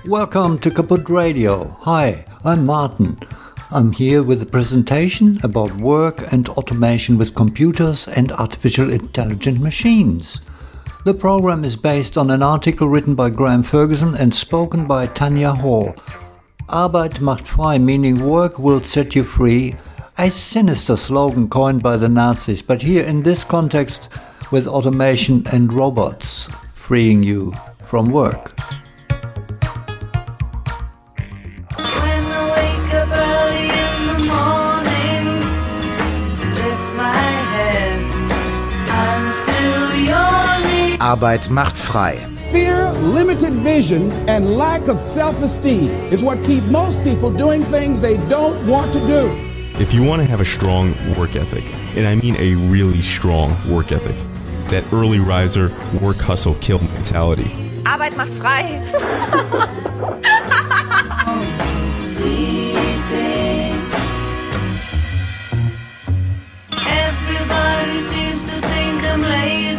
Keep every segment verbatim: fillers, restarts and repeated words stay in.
Welcome to Kaput Radio. Hi, I'm Martin. I'm here with a presentation about work and automation with computers and artificial intelligent machines. The program is based on an article written by Graham Ferguson and spoken by Tanja Hall. Arbeit macht frei, meaning work will set you free, a sinister slogan coined by the Nazis, but here in this context with automation and robots freeing you from work. Arbeit macht frei. Fear, limited vision, and lack of self-esteem is what keep most people doing things they don't want to do. If you want to have a strong work ethic, and I mean a really strong work ethic, that early riser, work hustle, kill mentality. Arbeit macht frei. Everybody seems to think I'm lazy.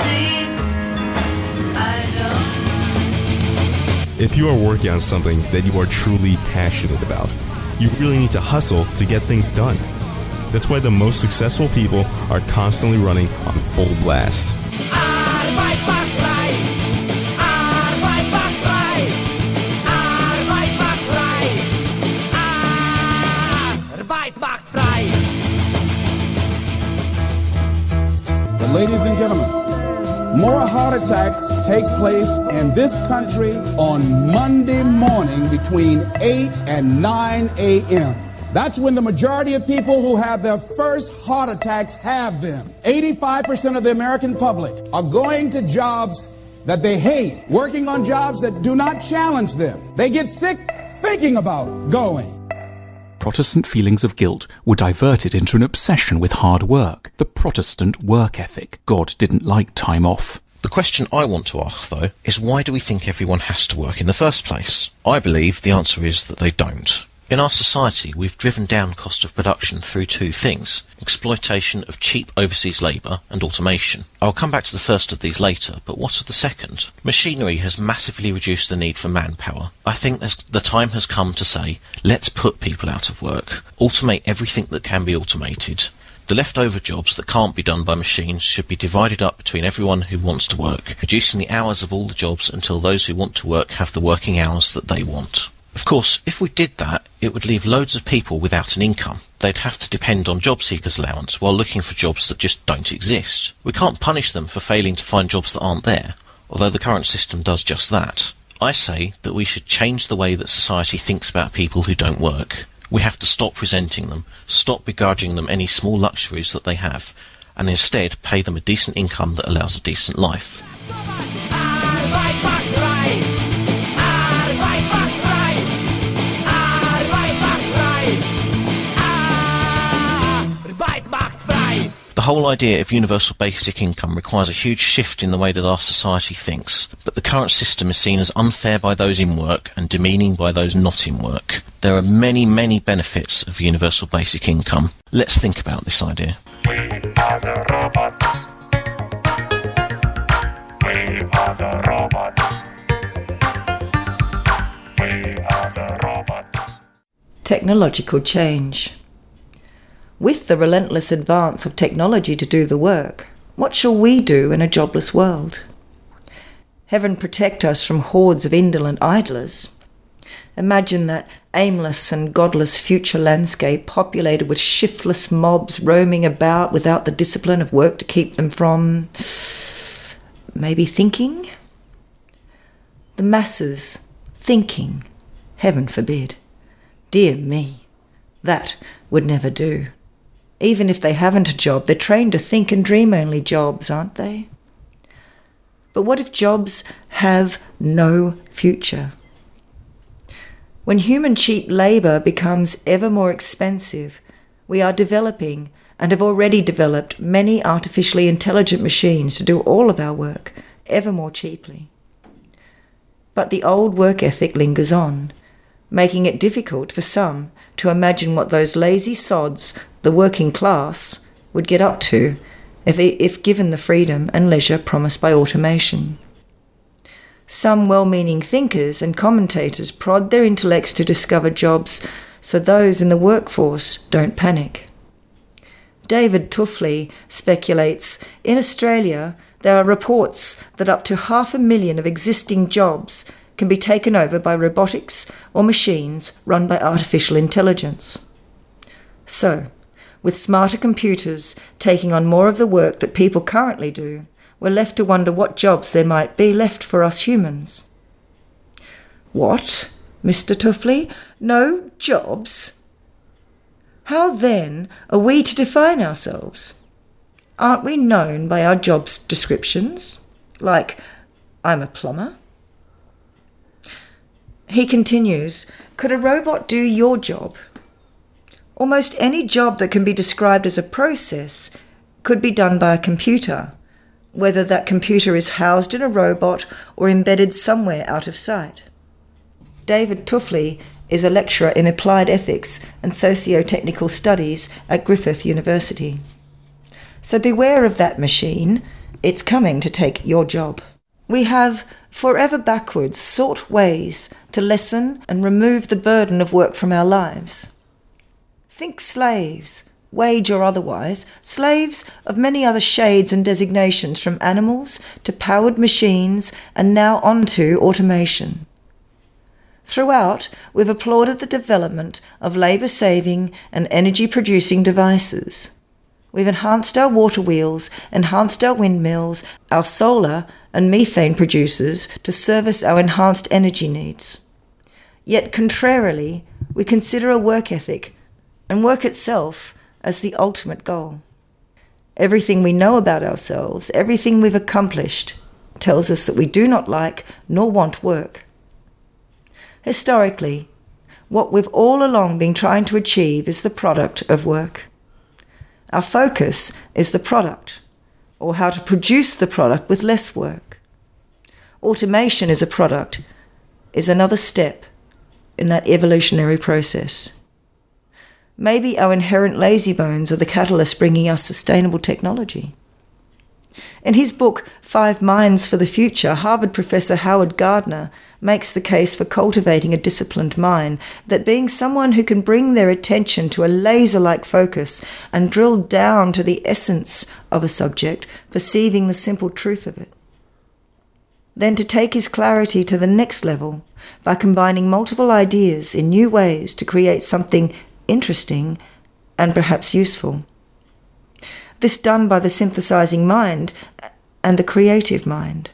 If you are working on something that you are truly passionate about, you really need to hustle to get things done. That's why the most successful people are constantly running on full blast. Arbeit macht frei. Arbeit macht frei. Arbeit macht frei. Arbeit macht frei. But ladies and gentlemen, more heart attacks take place in this country on Monday morning between eight and nine a.m. That's when the majority of people who have their first heart attacks have them. eighty-five percent of the American public are going to jobs that they hate, working on jobs that do not challenge them. They get sick thinking about going. Protestant feelings of guilt were diverted into an obsession with hard work, the Protestant work ethic. God didn't like time off. The question I want to ask, though, is why do we think everyone has to work in the first place? I believe the answer is that they don't. In our society, we've driven down cost of production through two things: exploitation of cheap overseas labour and automation. I'll come back to the first of these later, but what of the second? Machinery has massively reduced the need for manpower. I think the time has come to say, let's put people out of work. Automate everything that can be automated. The leftover jobs that can't be done by machines should be divided up between everyone who wants to work, reducing the hours of all the jobs until those who want to work have the working hours that they want. Of course, if we did that, it would leave loads of people without an income. They'd have to depend on job seekers' allowance while looking for jobs that just don't exist. We can't punish them for failing to find jobs that aren't there, although the current system does just that. I say that we should change the way that society thinks about people who don't work. We have to stop resenting them, stop begrudging them any small luxuries that they have, and instead pay them a decent income that allows a decent life. Arbeit macht frei. Arbeit macht frei. Arbeit macht frei. Arbeit macht frei. The whole idea of universal basic income requires a huge shift in the way that our society thinks, but the current system is seen as unfair by those in work and demeaning by those not in work. There are many, many benefits of universal basic income. Let's think about this idea. We are the robots. We are the robots. We are the robots. Technological change. With the relentless advance of technology to do the work, what shall we do in a jobless world? Heaven protect us from hordes of indolent idlers. Imagine that aimless and godless future landscape populated with shiftless mobs roaming about without the discipline of work to keep them from, maybe thinking? The masses thinking, heaven forbid. Dear me, that would never do. Even if they haven't a job, they're trained to think and dream only jobs, aren't they? But what if jobs have no future? When human cheap labour becomes ever more expensive, we are developing and have already developed many artificially intelligent machines to do all of our work ever more cheaply. But the old work ethic lingers on, making it difficult for some to imagine what those lazy sods, the working class, would get up to if, if given the freedom and leisure promised by automation. Some well-meaning thinkers and commentators prod their intellects to discover jobs so those in the workforce don't panic. David Tuffley speculates, in Australia there are reports that up to half a million of existing jobs can be taken over by robotics or machines run by artificial intelligence. So, with smarter computers taking on more of the work that people currently do, we're left to wonder what jobs there might be left for us humans. What, Mister Tuffley? No jobs? How then are we to define ourselves? Aren't we known by our job descriptions? Like, I'm a plumber? He continues, could a robot do your job? Almost any job that can be described as a process could be done by a computer, whether that computer is housed in a robot or embedded somewhere out of sight. David Tuffley is a lecturer in applied ethics and socio-technical studies at Griffith University. So beware of that machine. It's coming to take your job. We have forever backwards sought ways to lessen and remove the burden of work from our lives. Think slaves, wage or otherwise, slaves of many other shades and designations, from animals to powered machines and now on to automation. Throughout, we've applauded the development of labour-saving and energy-producing devices. We've enhanced our water wheels, enhanced our windmills, our solar and methane producers to service our enhanced energy needs. Yet contrarily, we consider a work ethic and work itself as the ultimate goal. Everything we know about ourselves, everything we've accomplished, tells us that we do not like nor want work. Historically, what we've all along been trying to achieve is the product of work. Our focus is the product, or how to produce the product with less work. Automation as a product is another step in that evolutionary process. Maybe our inherent lazybones are the catalyst bringing us sustainable technology. In his book, Five Minds for the Future, Harvard professor Howard Gardner makes the case for cultivating a disciplined mind, that being someone who can bring their attention to a laser-like focus and drill down to the essence of a subject, perceiving the simple truth of it. Then to take his clarity to the next level by combining multiple ideas in new ways to create something interesting and perhaps useful. This done by the synthesizing mind and the creative mind.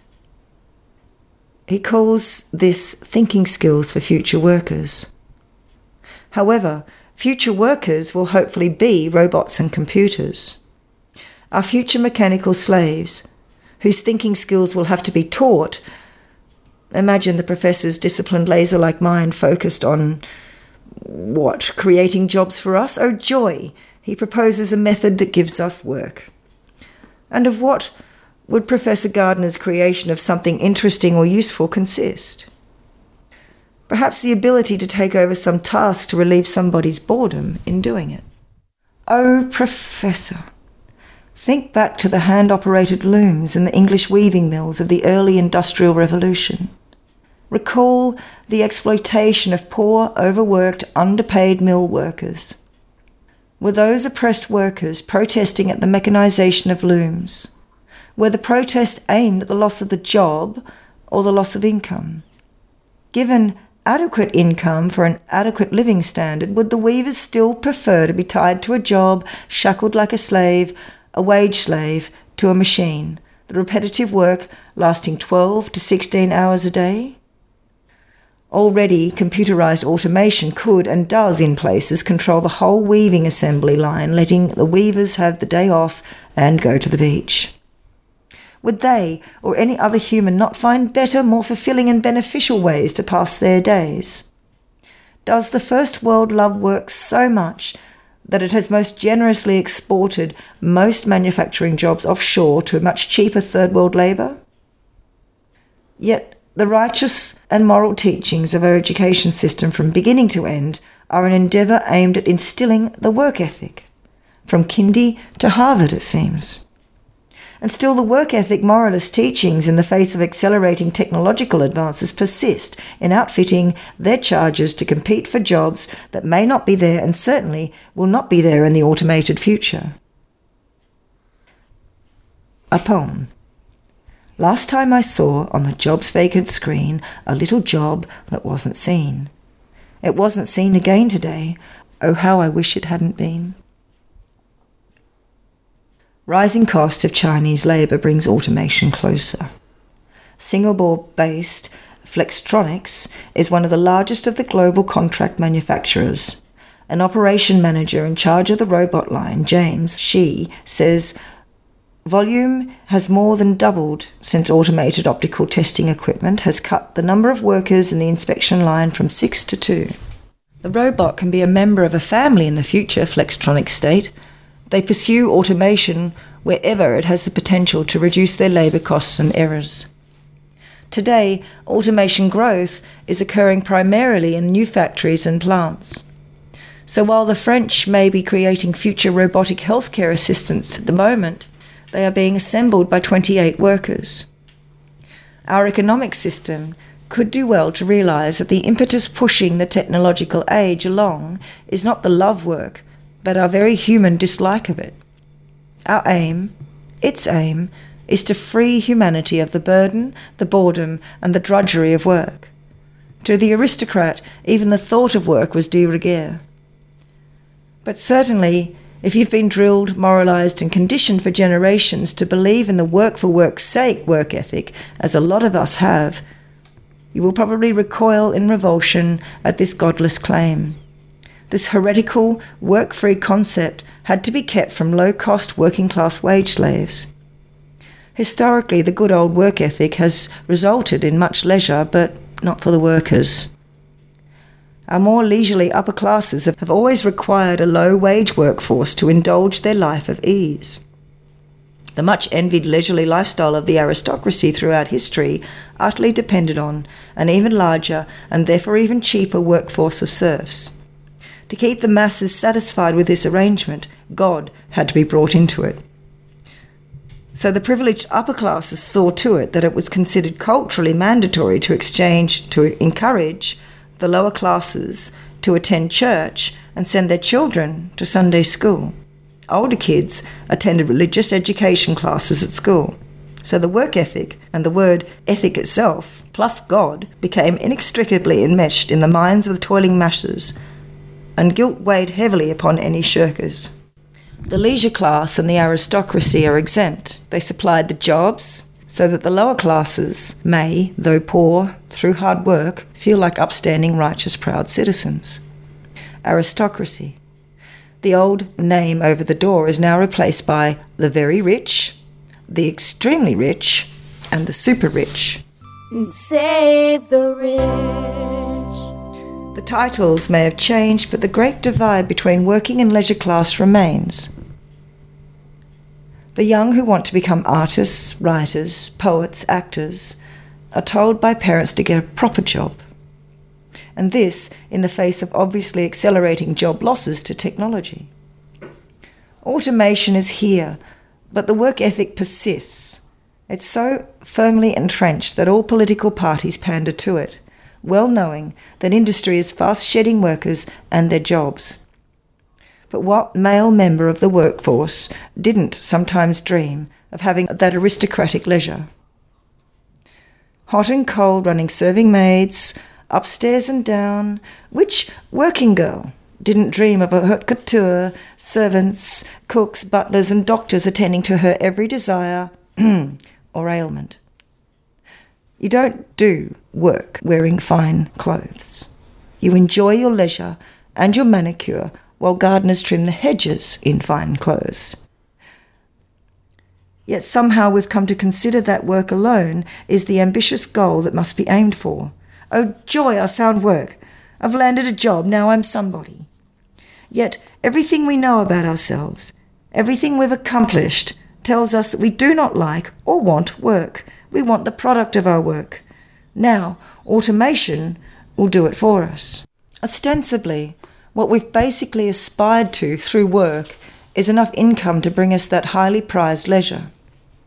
He calls this thinking skills for future workers. However, future workers will hopefully be robots and computers. Our future mechanical slaves, whose thinking skills will have to be taught. Imagine the professor's disciplined laser-like mind focused on, what, creating jobs for us? Oh joy! He proposes a method that gives us work. And of what would Professor Gardner's creation of something interesting or useful consist? Perhaps the ability to take over some task to relieve somebody's boredom in doing it. Oh, Professor, think back to the hand-operated looms in the English weaving mills of the early Industrial Revolution. Recall the exploitation of poor, overworked, underpaid mill workers. Were those oppressed workers protesting at the mechanization of looms? Were the protest aimed at the loss of the job or the loss of income? Given adequate income for an adequate living standard, would the weavers still prefer to be tied to a job, shackled like a slave, a wage slave, to a machine, the repetitive work lasting twelve to sixteen hours a day? Already, computerized automation could and does in places control the whole weaving assembly line, letting the weavers have the day off and go to the beach. Would they, or any other human, not find better, more fulfilling and beneficial ways to pass their days? Does the first world love work so much that it has most generously exported most manufacturing jobs offshore to much cheaper third world labour? Yet, the righteous and moral teachings of our education system from beginning to end are an endeavour aimed at instilling the work ethic, from Kindy to Harvard, it seems. And still the work ethic moralist teachings in the face of accelerating technological advances persist in outfitting their charges to compete for jobs that may not be there and certainly will not be there in the automated future. A poem. Last time I saw on the jobs vacant screen a little job that wasn't seen. It wasn't seen again today. Oh, how I wish it hadn't been. Rising cost of Chinese labour brings automation closer. Singapore-based Flextronics is one of the largest of the global contract manufacturers. An operation manager in charge of the robot line, James Shi, says volume has more than doubled since automated optical testing equipment has cut the number of workers in the inspection line from six to two. The robot can be a member of a family in the future, Flextronics state. They pursue automation wherever it has the potential to reduce their labour costs and errors. Today, automation growth is occurring primarily in new factories and plants. So while the French may be creating future robotic healthcare assistants at the moment, they are being assembled by twenty-eight workers. Our economic system could do well to realise that the impetus pushing the technological age along is not the love work, but our very human dislike of it. Our aim, its aim, is to free humanity of the burden, the boredom, and the drudgery of work. To the aristocrat, even the thought of work was de rigueur. But certainly, if you've been drilled, moralised, and conditioned for generations to believe in the work for work's sake work ethic, as a lot of us have, you will probably recoil in revulsion at this godless claim. This heretical, work-free concept had to be kept from low-cost working-class wage slaves. Historically, the good old work ethic has resulted in much leisure, but not for the workers. Our more leisurely upper classes have always required a low-wage workforce to indulge their life of ease. The much-envied leisurely lifestyle of the aristocracy throughout history utterly depended on an even larger and therefore even cheaper workforce of serfs. To keep the masses satisfied with this arrangement, God had to be brought into it. So the privileged upper classes saw to it that it was considered culturally mandatory to exchange, to encourage the lower classes to attend church and send their children to Sunday school. Older kids attended religious education classes at school. So the work ethic and the word ethic itself, plus God, became inextricably enmeshed in the minds of the toiling masses, and guilt weighed heavily upon any shirkers. The leisure class and the aristocracy are exempt. They supplied the jobs so that the lower classes may, though poor, through hard work, feel like upstanding, righteous, proud citizens. Aristocracy. The old name over the door is now replaced by the very rich, the extremely rich, and the super rich. Save the rich. The titles may have changed, but the great divide between working and leisure class remains. The young who want to become artists, writers, poets, actors are told by parents to get a proper job. And this in the face of obviously accelerating job losses to technology. Automation is here, but the work ethic persists. It's so firmly entrenched that all political parties pander to it, well knowing that industry is fast shedding workers and their jobs. But what male member of the workforce didn't sometimes dream of having that aristocratic leisure? Hot and cold running serving maids, upstairs and down, which working girl didn't dream of a haute couture, servants, cooks, butlers and doctors attending to her every desire or ailment? You don't do work wearing fine clothes. You enjoy your leisure and your manicure while gardeners trim the hedges in fine clothes. Yet somehow we've come to consider that work alone is the ambitious goal that must be aimed for. Oh joy, I've found work. I've landed a job, now I'm somebody. Yet everything we know about ourselves, everything we've accomplished, tells us that we do not like or want work. We want the product of our work. Now, automation will do it for us. Ostensibly, what we've basically aspired to through work is enough income to bring us that highly prized leisure.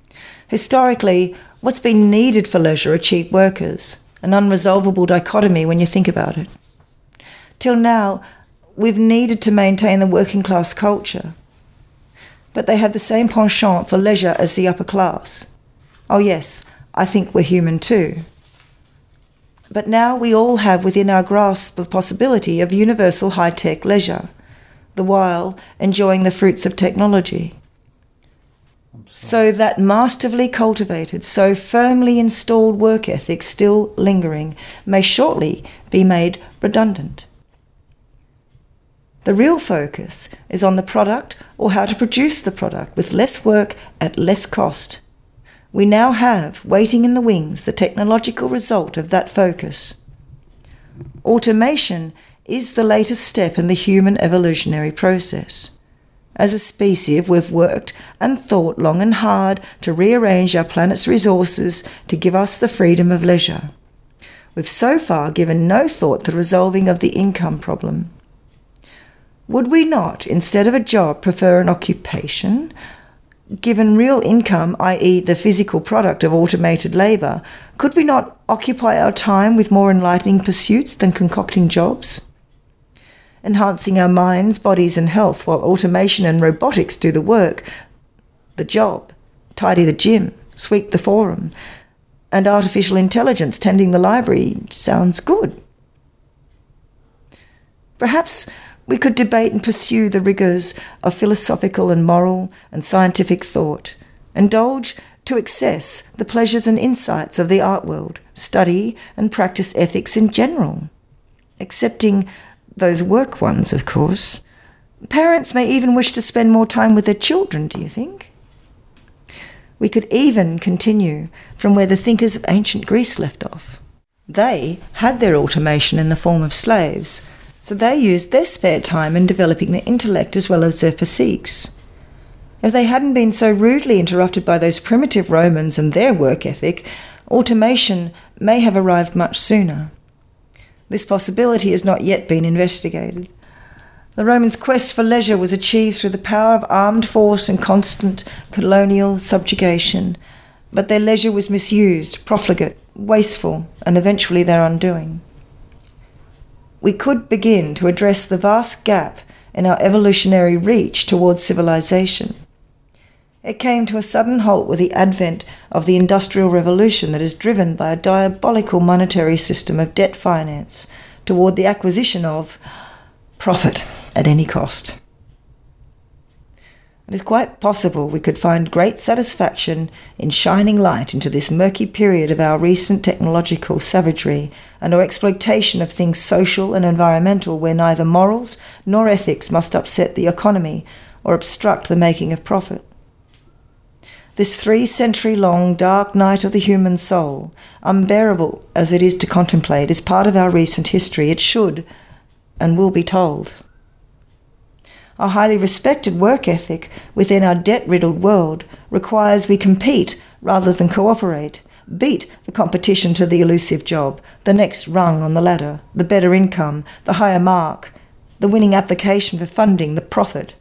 Historically, what's been needed for leisure are cheap workers, an unresolvable dichotomy when you think about it. Till now, we've needed to maintain the working class culture, but they have the same penchant for leisure as the upper class. Oh yes, I think we're human too. But now we all have within our grasp the possibility of universal high-tech leisure, the while enjoying the fruits of technology. So that masterfully cultivated, so firmly installed work ethic still lingering may shortly be made redundant. The real focus is on the product or how to produce the product with less work at less cost. We now have, waiting in the wings, the technological result of that focus. Automation is the latest step in the human evolutionary process. As a species, we've worked and thought long and hard to rearrange our planet's resources to give us the freedom of leisure. We've so far given no thought to the resolving of the income problem. Would we not, instead of a job, prefer an occupation? Given real income, that is the physical product of automated labour, could we not occupy our time with more enlightening pursuits than concocting jobs? Enhancing our minds, bodies and health while automation and robotics do the work, the job, tidy the gym, sweep the forum, and artificial intelligence tending the library sounds good. Perhaps we could debate and pursue the rigours of philosophical and moral and scientific thought, indulge to excess the pleasures and insights of the art world, study and practice ethics in general, accepting those work ones, of course. Parents may even wish to spend more time with their children, do you think? We could even continue from where the thinkers of ancient Greece left off. They had their automation in the form of slaves, so they used their spare time in developing their intellect as well as their physiques. If they hadn't been so rudely interrupted by those primitive Romans and their work ethic, automation may have arrived much sooner. This possibility has not yet been investigated. The Romans' quest for leisure was achieved through the power of armed force and constant colonial subjugation, but their leisure was misused, profligate, wasteful, and eventually their undoing. We could begin to address the vast gap in our evolutionary reach towards civilization. It came to a sudden halt with the advent of the Industrial Revolution that is driven by a diabolical monetary system of debt finance toward the acquisition of profit at any cost. It is quite possible we could find great satisfaction in shining light into this murky period of our recent technological savagery and our exploitation of things social and environmental where neither morals nor ethics must upset the economy or obstruct the making of profit. This three-century-long dark night of the human soul, unbearable as it is to contemplate, is part of our recent history. It should and will be told. Our highly respected work ethic within our debt-riddled world requires we compete rather than cooperate, beat the competition to the elusive job, the next rung on the ladder, the better income, the higher mark, the winning application for funding, the profit.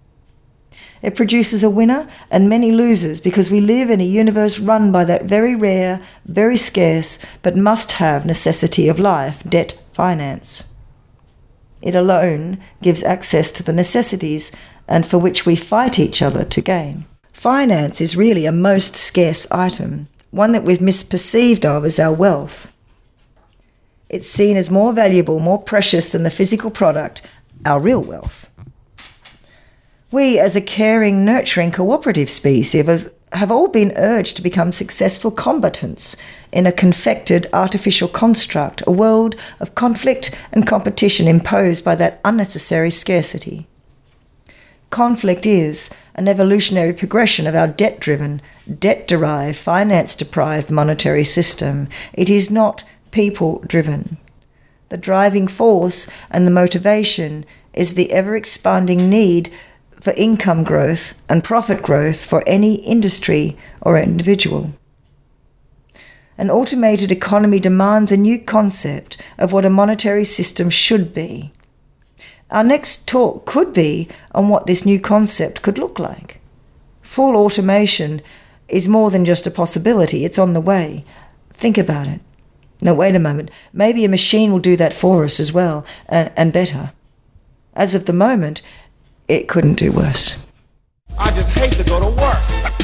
It produces a winner and many losers because we live in a universe run by that very rare, very scarce, but must-have necessity of life, debt finance. It alone gives access to the necessities and for which we fight each other to gain. Finance is really a most scarce item, one that we've misperceived of as our wealth. It's seen as more valuable, more precious than the physical product, our real wealth. We, as a caring, nurturing, cooperative species, have, have all been urged to become successful combatants in a confected artificial construct, a world of conflict and competition imposed by that unnecessary scarcity. Conflict is an evolutionary progression of our debt-driven, debt-derived, finance-deprived monetary system. It is not people-driven. The driving force and the motivation is the ever-expanding need for income growth and profit growth for any industry or individual. An automated economy demands a new concept of what a monetary system should be. Our next talk could be on what this new concept could look like. Full automation is more than just a possibility. It's on the way. Think about it. No, wait a moment. Maybe a machine will do that for us as well, and, and better. As of the moment, it couldn't do worse. I just hate to go to work.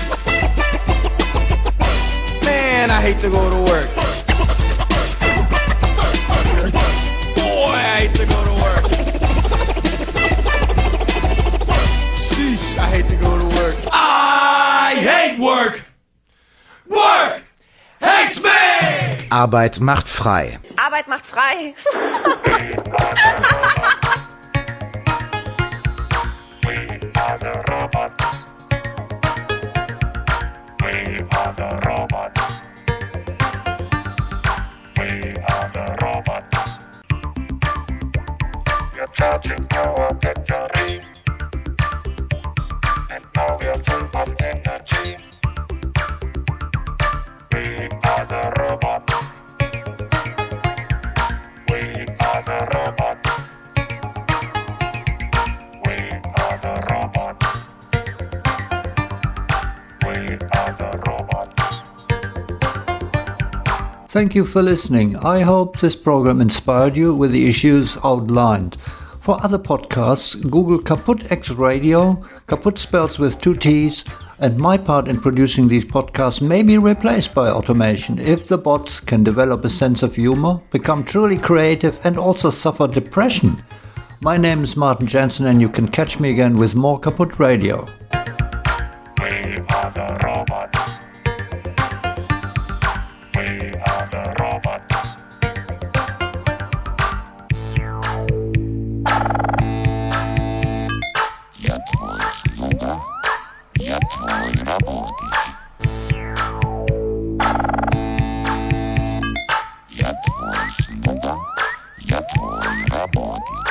Man, I hate to go to work. Boy, I hate to go to work. Sheesh, I hate to go to work. I hate work. Work hates me. Arbeit macht frei. Arbeit macht frei. We are the robots. We are the robots. We are the robots. You're charging our battery, and now we're full of energy. We are the robots. We are the robots. We are the robots. We are the robots. Thank you for listening. I hope this program inspired you with the issues outlined. For other podcasts, Google Kaput X Radio, Kaput spells with two T's, and my part in producing these podcasts may be replaced by automation if the bots can develop a sense of humor, become truly creative, and also suffer depression. My name is Martin Jansen, and you can catch me again with more Kaput Radio. We are the robots. We are the robots. Я твой слуга, я твой работник. Я твой слуга, я твой работник.